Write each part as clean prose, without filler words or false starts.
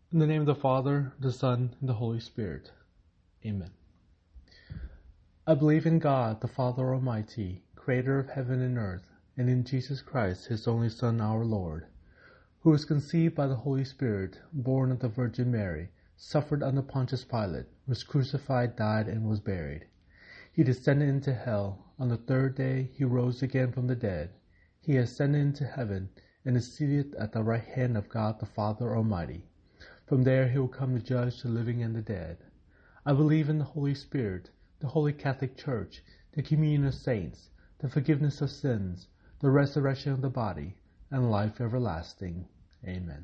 In the name of the Father, the Son, and the Holy Spirit. Amen. I believe in God, the Father Almighty, creator of heaven and earth, and in Jesus Christ, his only Son, our Lord, who was conceived by the Holy Spirit, born of the Virgin Mary, suffered under Pontius Pilate, was crucified, died, and was buried. He descended into hell. On the third day he rose again from the dead. He ascended into heaven, and is seated at the right hand of God the Father Almighty. From there he will come to judge the living and the dead. I believe in the Holy Spirit, the Holy Catholic Church, the communion of saints, the forgiveness of sins, the resurrection of the body, and life everlasting. Amen.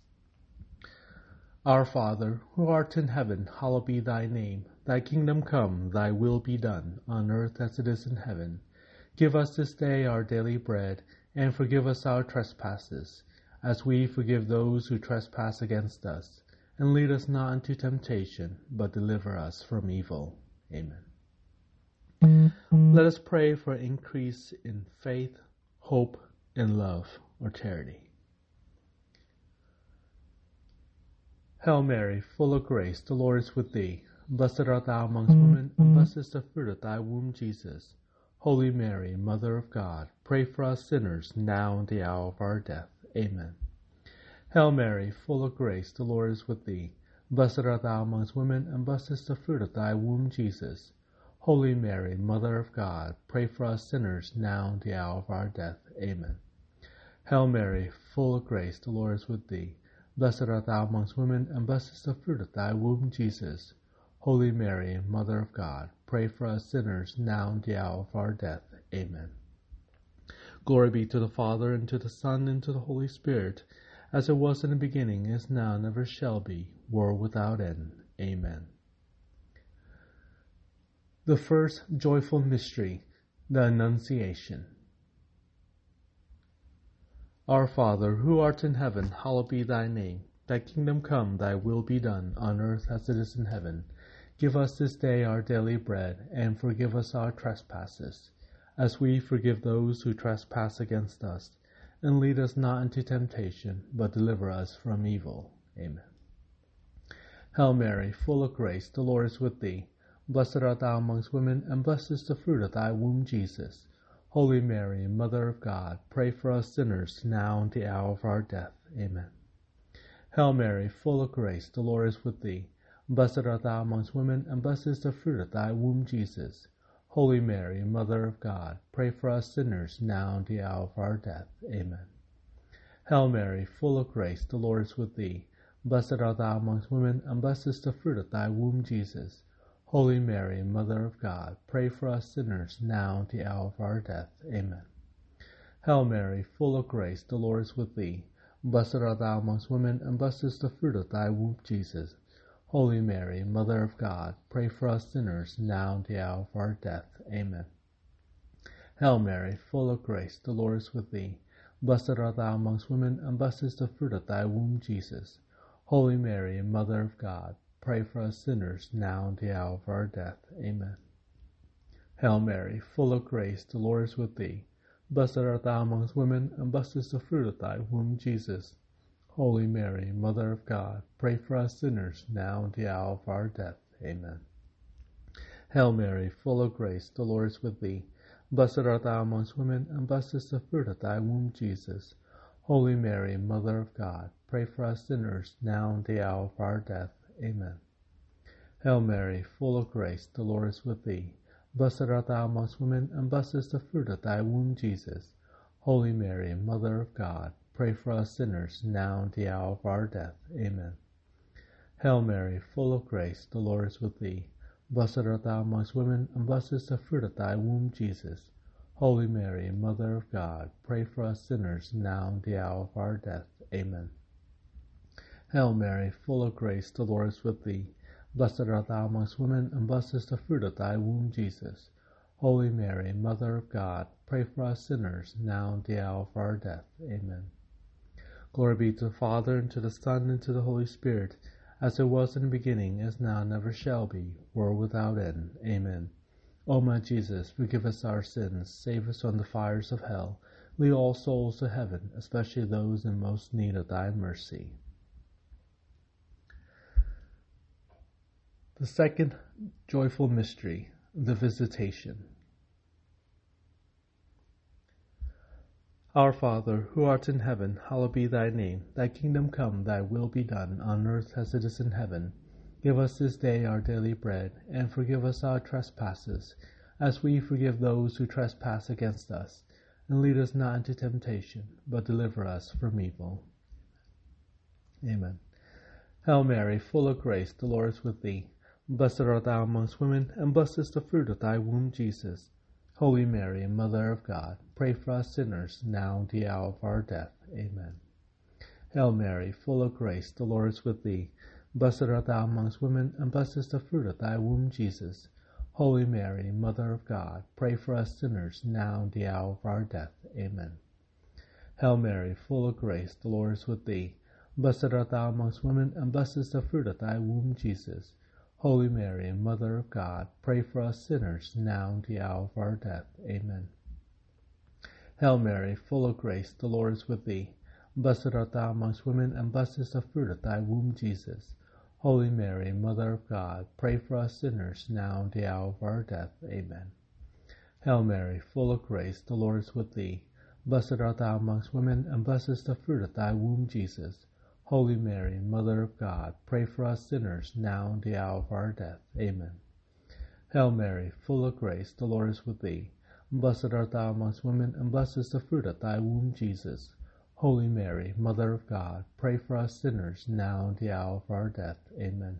Our Father, who art in heaven, hallowed be thy name. Thy kingdom come, thy will be done, on earth as it is in heaven. Give us this day our daily bread, and forgive us our trespasses, as we forgive those who trespass against us. And lead us not into temptation, but deliver us from evil. Amen. Let us pray for increase in faith, hope, and love, or charity. Hail Mary, full of grace, the Lord is with thee. Blessed art thou amongst women, and blessed is the fruit of thy womb, Jesus. Holy Mary, Mother of God, pray for us sinners, now and the hour of our death. Amen. Hail Mary, full of grace, the Lord is with thee. Blessed art thou amongst women, and blessed is the fruit of thy womb, Jesus. Holy Mary, Mother of God, pray for us sinners, now and the hour of our death. Amen. Hail Mary, full of grace, the Lord is with thee. Blessed art thou amongst women, and blessed is the fruit of thy womb, Jesus. Holy Mary, Mother of God, pray for us sinners, now and the hour of our death. Amen. Glory be to the Father, and to the Son, and to the Holy Spirit, as it was in the beginning, is now, and ever shall be, world without end. Amen. The first joyful mystery, the Annunciation. Our Father, who art in heaven, hallowed be thy name. Thy kingdom come, thy will be done, on earth as it is in heaven. Give us this day our daily bread, and forgive us our trespasses, as we forgive those who trespass against us. And lead us not into temptation, but deliver us from evil. Amen. Hail Mary, full of grace, the Lord is with thee. Blessed art thou amongst women, and blessed is the fruit of thy womb, Jesus. Holy Mary, Mother of God, pray for us sinners, now and the hour of our death. Amen. Hail Mary, full of grace, the Lord is with thee. Blessed art thou amongst women, and blessed is the fruit of thy womb, Jesus. Holy Mary, Mother of God, pray for us sinners, now and the hour of our death. Amen. Hail Mary, full of grace, the Lord is with thee. Blessed art thou amongst women, and blessed is the fruit of thy womb, Jesus. Holy Mary, Mother of God, pray for us sinners, now and the hour of our death. Amen. Hail Mary, full of grace, the Lord is with thee. Blessed art thou amongst women, and blessed is the fruit of thy womb, Jesus. Holy Mary, Mother of God, pray for us sinners, now and the hour of our death. Amen. Hail Mary, full of grace, the Lord is with thee. Blessed art thou amongst women, and blessed is the fruit of thy womb, Jesus. Holy Mary, Mother of God, pray for us sinners, now and the hour of our death. Amen. Hail Mary, full of grace, the Lord is with thee. Blessed art thou amongst women, and blessed is the fruit of thy womb, Jesus. Holy Mary, Mother of God, pray for us sinners, now and the hour of our death. Amen. Hail Mary, full of grace, the Lord is with thee. Blessed art thou amongst women, and blessed is the fruit of thy womb, Jesus. Holy Mary, Mother of God, pray for us sinners, now and the hour of our death. Amen. Hail Mary, full of grace, the Lord is with thee. Blessed art thou amongst women, and blessed is the fruit of thy womb, Jesus. Holy Mary, Mother of God, pray for us sinners, now and the hour of our death. Amen. Hail Mary, full of grace, the Lord is with thee. Blessed art thou amongst women, and blessed is the fruit of thy womb, Jesus. Holy Mary, Mother of God, pray for us sinners, now and the hour of our death. Amen. Hail Mary, full of grace, the Lord is with thee. Blessed art thou amongst women, and blessed is the fruit of thy womb, Jesus. Holy Mary, Mother of God, pray for us sinners, now and the hour of our death. Amen. Glory be to the Father, and to the Son, and to the Holy Spirit, as it was in the beginning, is now, and ever shall be, world without end. Amen. O my Jesus, forgive us our sins, save us from the fires of hell, lead all souls to heaven, especially those in most need of thy mercy. The second joyful mystery, the Visitation. Our Father, who art in heaven, hallowed be thy name. Thy kingdom come, thy will be done, on earth as it is in heaven. Give us this day our daily bread, and forgive us our trespasses, as we forgive those who trespass against us. And lead us not into temptation, but deliver us from evil. Amen. Hail Mary, full of grace, the Lord is with thee. Blessed art thou amongst women, and blessed is the fruit of thy womb, Jesus. Holy Mary, Mother of God, pray for us sinners, now and at the hour of our death. Amen. Hail Mary, full of grace, the Lord is with thee. Blessed art thou amongst women, and blessed is the fruit of thy womb, Jesus. Holy Mary, Mother of God, pray for us sinners, now and at the hour of our death. Amen. Hail Mary, full of grace, the Lord is with thee. Blessed art thou amongst women, and blessed is the fruit of thy womb, Jesus. Holy Mary, Mother of God, pray for us sinners, now and at the hour of our death. Amen. Hail Mary, full of grace, the Lord is with thee. Blessed art thou amongst women, and blessed is the fruit of thy womb, Jesus. Holy Mary, Mother of God, pray for us sinners, now and at the hour of our death. Amen. Hail Mary, full of grace, the Lord is with thee. Blessed art thou amongst women, and blessed is the fruit of thy womb, Jesus. Holy Mary, Mother of God, pray for us sinners, now and at the hour of our death. Amen. Hail Mary, full of grace, the Lord is with thee. Blessed art thou amongst women, and blessed is the fruit of thy womb, Jesus. Holy Mary, Mother of God, pray for us sinners, now and at the hour of our death. Amen.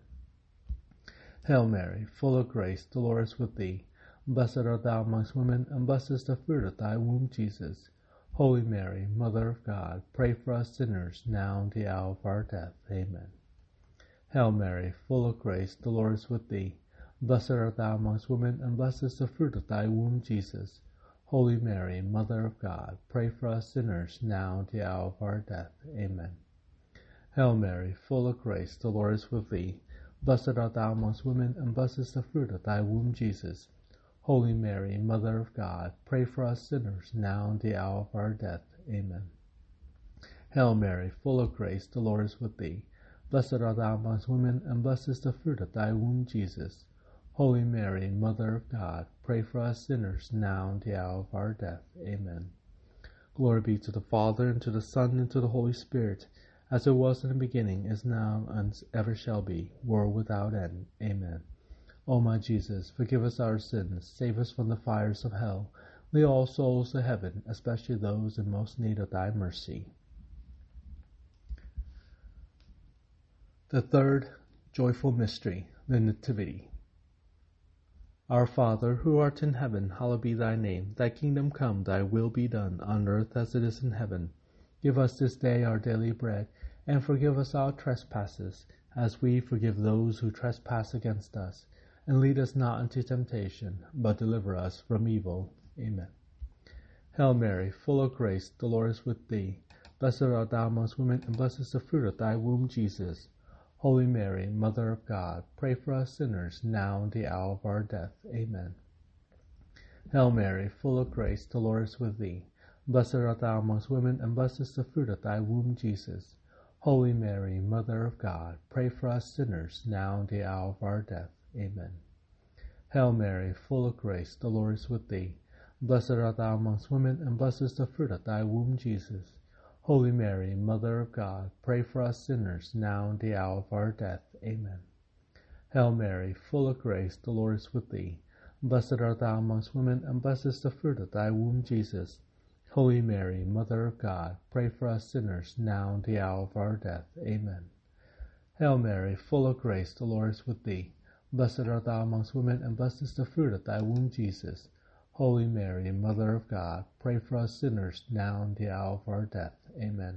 Hail Mary, full of grace, the Lord is with thee. Blessed art thou amongst women, and blessed is the fruit of thy womb, Jesus. Holy Mary, Mother of God, pray for us sinners, now and at the hour of our death. Amen. Hail Mary, full of grace, the Lord is with thee. Blessed art thou amongst women, and blessed is the fruit of thy womb, Jesus. Holy Mary, Mother of God, pray for us sinners, now and at the hour of our death. Amen. Hail Mary, full of grace, the Lord is with thee. Blessed art thou amongst women, and blessed is the fruit of thy womb, Jesus. Holy Mary, Mother of God, pray for us sinners, now and at the hour of our death. Amen. Hail Mary, full of grace, the Lord is with thee. Blessed art thou amongst women, and blessed is the fruit of thy womb, Jesus. Holy Mary, Mother of God, pray for us sinners, now and at the hour of our death. Amen. Glory be to the Father, and to the Son, and to the Holy Spirit, as it was in the beginning, is now, and ever shall be, world without end. Amen. O my Jesus, forgive us our sins, save us from the fires of hell, lead all souls to heaven, especially those in most need of thy mercy. The third joyful mystery, the Nativity. Our Father, who art in heaven, hallowed be thy name. Thy kingdom come, thy will be done, on earth as it is in heaven. Give us this day our daily bread, and forgive us our trespasses, as we forgive those who trespass against us. And lead us not into temptation, but deliver us from evil. Amen. Hail Mary, full of grace, the Lord is with thee. Blessed art thou amongst women, and blessed is the fruit of thy womb, Jesus. Holy Mary, Mother of God, pray for us sinners, now and at the hour of our death. Amen. Hail Mary, full of grace, the Lord is with thee. Blessed art thou amongst women, and blessed is the fruit of thy womb, Jesus. Holy Mary, Mother of God, pray for us sinners, now and at the hour of our death. Amen. Hail Mary, full of grace, the Lord is with thee. Blessed art thou amongst women, and blessed is the fruit of thy womb, Jesus. Holy Mary, Mother of God, pray for us sinners, now and at the hour of our death. Amen. Hail Mary, full of grace, the Lord is with thee. Blessed art thou amongst women, and blessed is the fruit of thy womb, Jesus. Holy Mary, Mother of God, pray for us sinners, now and at the hour of our death. Amen. Hail Mary, full of grace, the Lord is with thee. Blessed art thou amongst women, and blessed is the fruit of thy womb, Jesus. Holy Mary, Mother of God, pray for us sinners, now and at the hour of our death. Amen.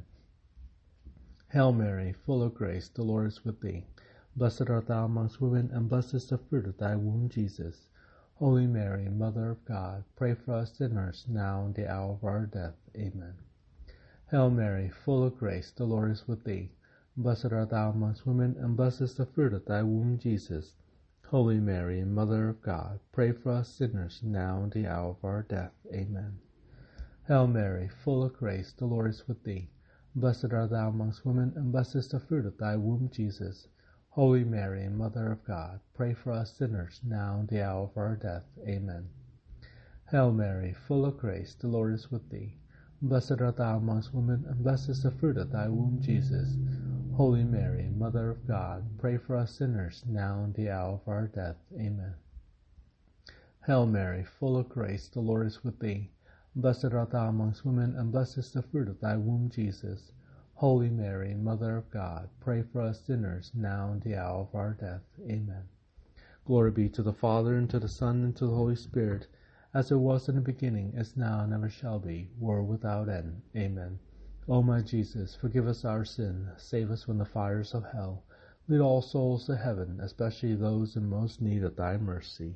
Hail Mary, full of grace, the Lord is with thee. Blessed art thou amongst women, and blessed is the fruit of thy womb, Jesus. Holy Mary, Mother of God, pray for us sinners, now and at the hour of our death. Amen. Hail Mary, full of grace, the Lord is with thee. Blessed art thou amongst women, and blessed is the fruit of thy womb, Jesus. Holy Mary, Mother of God, pray for us sinners, now and at the hour of our death. Amen. Hail Mary, full of grace, the Lord is with thee. Blessed art thou amongst women, and blessed is the fruit of thy womb, Jesus. Holy Mary, Mother of God, pray for us sinners, now and at the hour of our death. Amen. Hail Mary, full of grace, the Lord is with thee. Blessed art thou amongst women, and blessed is the fruit of thy womb, Jesus. Holy Mary, Mother of God, pray for us sinners, now and at the hour of our death. Amen. Hail Mary, full of grace, the Lord is with thee. Blessed art thou amongst women, and blessed is the fruit of thy womb, Jesus. Holy Mary, Mother of God, pray for us sinners, now and at the hour of our death. Amen. Glory be to the Father, and to the Son, and to the Holy Spirit, as it was in the beginning, is now, and ever shall be, world without end. Amen. O my Jesus, forgive us our sin, save us from the fires of hell. Lead all souls to heaven, especially those in most need of thy mercy.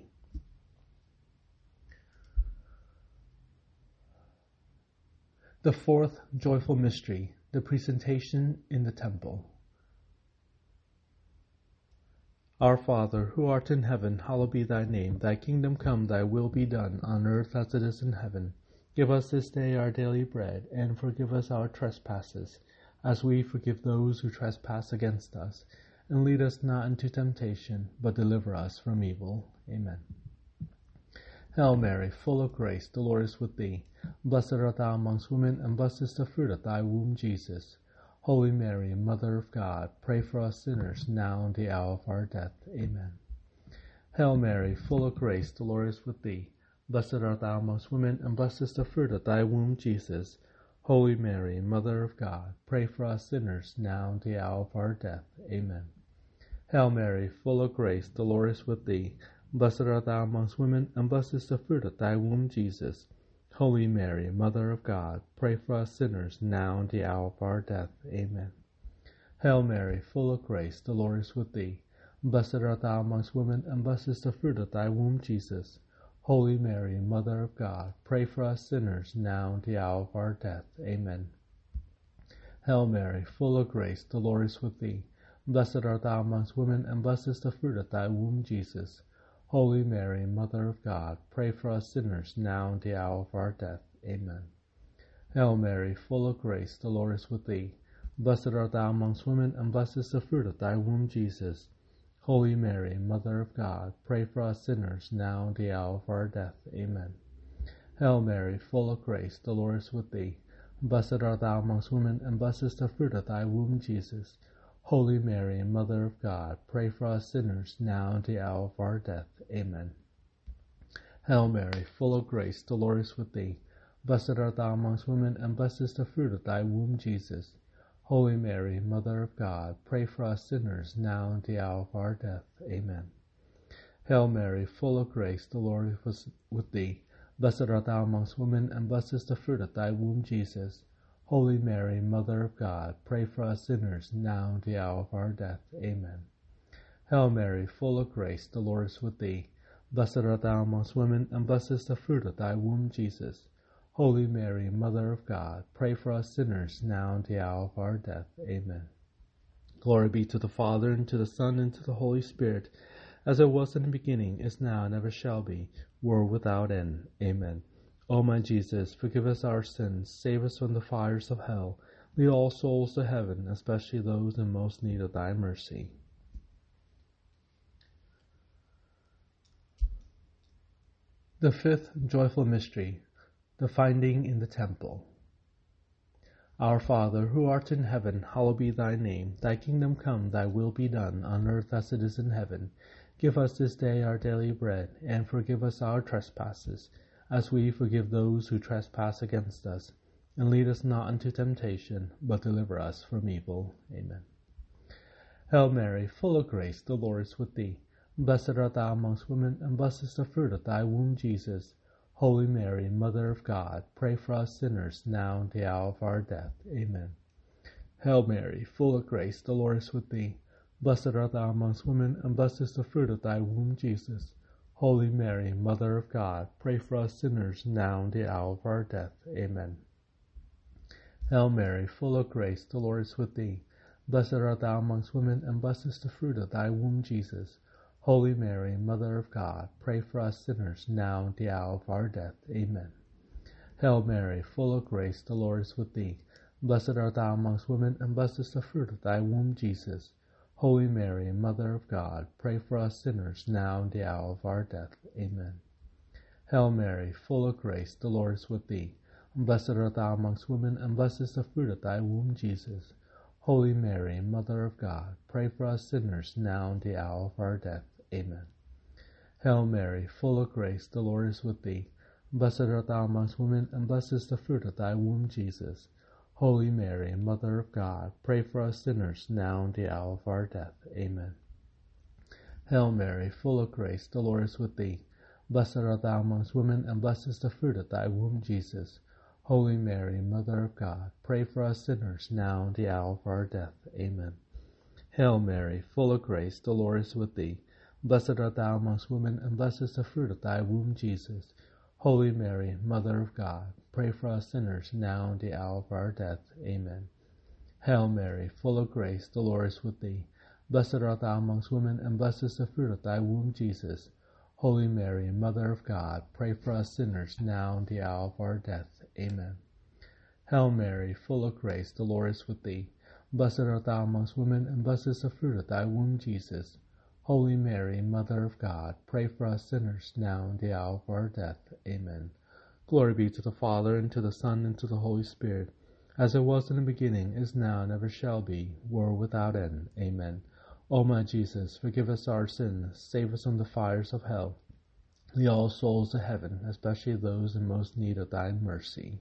The fourth joyful mystery, the presentation in the temple. Our Father, who art in heaven, hallowed be thy name. Thy kingdom come, thy will be done, on earth as it is in heaven. Give us this day our daily bread, and forgive us our trespasses, as we forgive those who trespass against us. And lead us not into temptation, but deliver us from evil. Amen. Hail Mary, full of grace, the Lord is with thee. Blessed art thou amongst women, and blessed is the fruit of thy womb, Jesus. Holy Mary, Mother of God, pray for us sinners, now and at the hour of our death. Amen. Hail Mary, full of grace, the Lord is with thee. Blessed art thou amongst women, and blessed is the fruit of thy womb, Jesus. Holy Mary, Mother of God, pray for us sinners, now and at the hour of our death. Amen. Hail Mary, full of grace, the Lord is with thee. Blessed art thou amongst women, and blessed is the fruit of thy womb, Jesus. Holy Mary, Mother of God, pray for us sinners, now and at the hour of our death. Amen. Hail Mary, full of grace, the Lord is with thee. Blessed art thou amongst women, and blessed is the fruit of thy womb, Jesus. Holy Mary, Mother of God, pray for us sinners, now and at the hour of our death. Amen. Hail Mary, full of grace, the Lord is with thee. Blessed art thou amongst women, and blessed is the fruit of thy womb, Jesus. Holy Mary, Mother of God, pray for us sinners, now and at the hour of our death. Amen. Hail Mary, full of grace, the Lord is with thee. Blessed art thou amongst women, and blessed is the fruit of thy womb, Jesus. Holy Mary, Mother of God, pray for us sinners, now and at the hour of our death. Amen. Hail Mary, full of grace, the Lord is with thee. Blessed art thou amongst women, and blessed is the fruit of thy womb, Jesus. Holy Mary, Mother of God, pray for us sinners, now and at the hour of our death. Amen. Hail Mary, full of grace, the Lord is with thee. Blessed art thou amongst women, and blessed is the fruit of thy womb, Jesus. Holy Mary, Mother of God, pray for us sinners, now and at the hour of our death. Amen. Hail Mary, full of grace, the Lord is with thee. Blessed art thou amongst women, and blessed is the fruit of thy womb, Jesus. Holy Mary, Mother of God, pray for us sinners, now and at the hour of our death. Amen. Hail Mary, full of grace, the Lord is with thee. Blessed art thou amongst women, and blessed is the fruit of thy womb, Jesus. Holy Mary, Mother of God, pray for us sinners, now and at the hour of our death. Amen. Glory be to the Father, and to the Son, and to the Holy Spirit, as it was in the beginning, is now, and ever shall be, world without end. Amen. O my Jesus, forgive us our sins, save us from the fires of hell, lead all souls to heaven, especially those in most need of thy mercy. The fifth joyful mystery, the finding in the temple. Our Father, who art in heaven, hallowed be thy name. Thy kingdom come, thy will be done, on earth as it is in heaven. Give us this day our daily bread, and forgive us our trespasses, as we forgive those who trespass against us. And lead us not into temptation, but deliver us from evil. Amen. Hail Mary, full of grace, the Lord is with thee. Blessed art thou amongst women, and blessed is the fruit of thy womb, Jesus. Holy Mary, Mother of God, pray for us sinners, now and at the hour of our death. Amen. Hail Mary, full of grace, the Lord is with thee. Blessed art thou amongst women, and blessed is the fruit of thy womb, Jesus. Holy Mary, Mother of God, pray for us sinners, now and at the hour of our death. Amen. Hail Mary, full of grace, the Lord is with thee. Blessed art thou amongst women, and blessed is the fruit of thy womb, Jesus. Holy Mary, Mother of God, pray for us sinners, now and at the hour of our death. Amen. Hail Mary, full of grace, the Lord is with thee. Blessed art thou amongst women, and blessed is the fruit of thy womb, Jesus. Holy Mary, Mother of God, pray for us sinners, now and the hour of our death. Amen. Hail Mary, full of grace, the Lord is with thee. And blessed art thou amongst women, and blessed is the fruit of thy womb, Jesus. Holy Mary, Mother of God, pray for us sinners, now and the hour of our death. Amen. Hail Mary, full of grace, the Lord is with thee. And blessed art thou amongst women, and blessed is the fruit of thy womb, Jesus. Holy Mary, Mother of God, pray for us sinners, now and the hour of our death. Amen. Hail Mary, full of grace, the Lord is with thee. Blessed art thou amongst women, and blessed is the fruit of thy womb, Jesus. Holy Mary, Mother of God, pray for us sinners, now and the hour of our death. Amen. Hail Mary, full of grace, the Lord is with thee. Blessed art thou amongst women, and blessed is the fruit of thy womb, Jesus. Holy Mary, Mother of God, pray for us sinners, now and the hour of our death. Amen. Hail Mary, full of grace, the Lord is with thee. Blessed art thou amongst women, and blessed is the fruit of thy womb, Jesus. Holy Mary, Mother of God, pray for us sinners, now and the hour of our death. Amen. Hail Mary, full of grace, the Lord is with thee. Blessed art thou amongst women, and blessed is the fruit of thy womb, Jesus. Holy Mary, Mother of God, pray for us sinners, now and the hour of our death. Amen. Glory be to the Father, and to the Son, and to the Holy Spirit, as it was in the beginning, is now, and ever shall be, world without end. Amen. O my Jesus, forgive us our sins, save us from the fires of hell. Lead all souls to heaven, especially those in most need of thy mercy.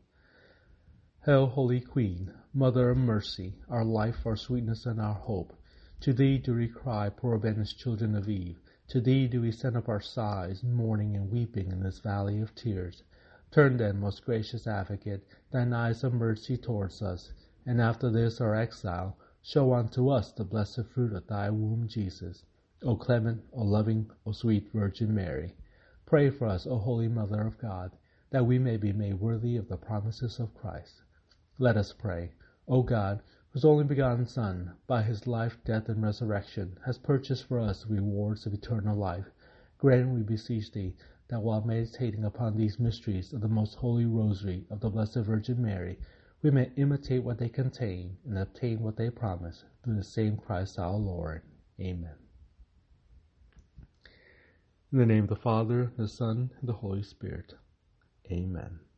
Hail, Holy Queen, Mother of mercy, our life, our sweetness, and our hope. To thee do we cry, poor banished children of Eve. To thee do we send up our sighs, mourning and weeping in this valley of tears. Turn then, most gracious Advocate, thine eyes of mercy towards us, and after this our exile, show unto us the blessed fruit of thy womb, Jesus. O clement, O loving, O sweet Virgin Mary, pray for us, O Holy Mother of God, that we may be made worthy of the promises of Christ. Let us pray. O God, whose only begotten Son, by his life, death, and resurrection, has purchased for us the rewards of eternal life, grant, we beseech thee, that while meditating upon these mysteries of the most holy rosary of the Blessed Virgin Mary, we may imitate what they contain and obtain what they promise, through the same Christ our Lord. Amen. In the name of the Father, the Son, and the Holy Spirit. Amen.